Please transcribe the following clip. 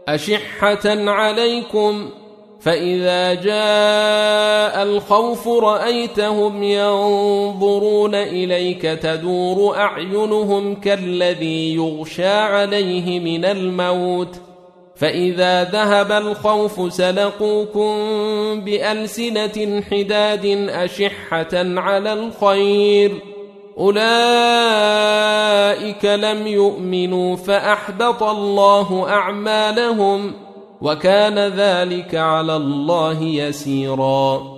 أشحة عليكم فإذا جاء الخوف رأيتهم ينظرون إليك تدور أعينهم كالذي يغشى عليه من الموت فإذا ذهب الخوف سلقوكم بألسنة حداد أشحة على الخير أولئك لم يؤمنوا فأحبط الله أعمالهم وكان ذلك على الله يسيرا.